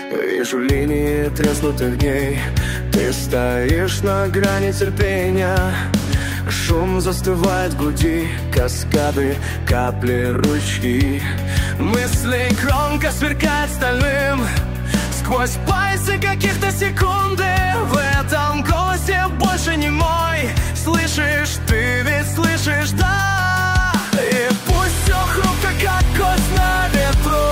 Вижу линии треснутых дней. Ты стоишь на грани терпения. Шум застывает в груди, каскады, капли, ручьи. Мысли громко сверкают стальным сквозь пальцы каких-то секунды. В этом голосе больше не мой. Слышишь, ты ведь слышишь, да? И пусть все хрупко, как кость на ветру.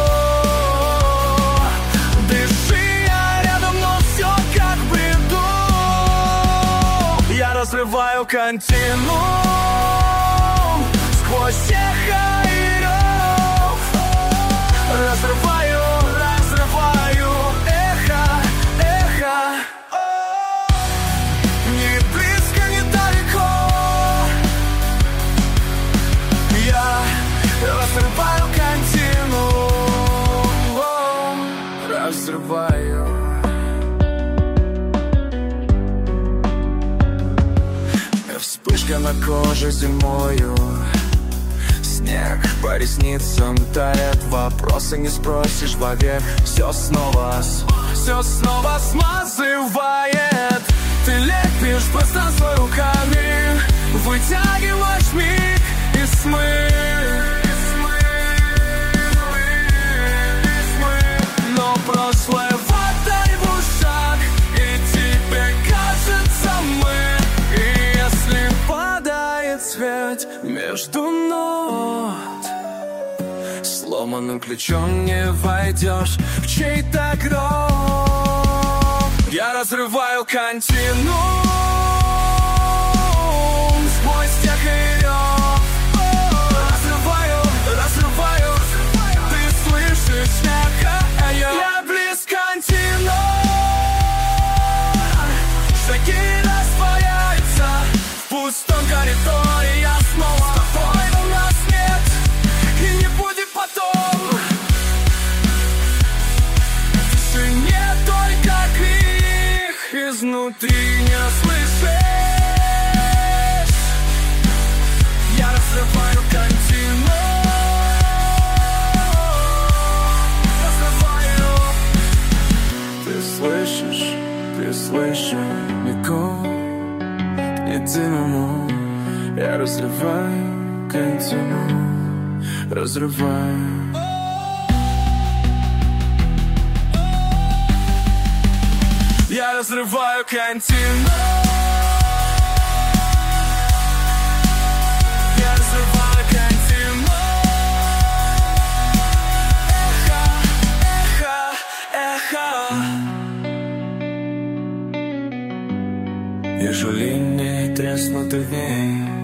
Дыши, я рядом, но все как в бреду. Я разрываю континуум сквозь эхо и рев. Разрываю эхо, эхо. Ни близко, ни далеко. Я разрываю континуум. Разрываю. Вспышка на коже зимою. Снег по ресницам тает. Вопросы не спросишь вовек. Все снова смазывает. Ты лепишь пространство руками. Вытягиваешь миг и смысл. Но прошлое водай в ушах. И тебе кажется мы. И если падает свет между нот, сломанным ключом не войдешь в чей-то гроб. Я разрываю континуум сквозь тех и рев. Разрываю, ты слышишь эхо. Я близ континуум. Шаги растворяются в пустом коридоре. Я снова с тобой, но нас нет и не будет потом. В тишине только крик изнутри не слышишь. Я разрываю континуум. Разрываю. Ты слышишь мигом единому. Я разрываю континуум. Разрываю. Я разрываю континуум. Я разрываю континуум. Эхо, эхо. Вижу линии треснутых дней.